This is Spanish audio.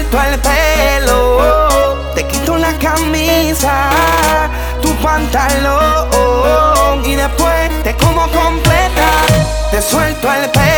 suelto el pelo, te quito la camisa, tu pantalón y después te como completa. Te suelto el pelo.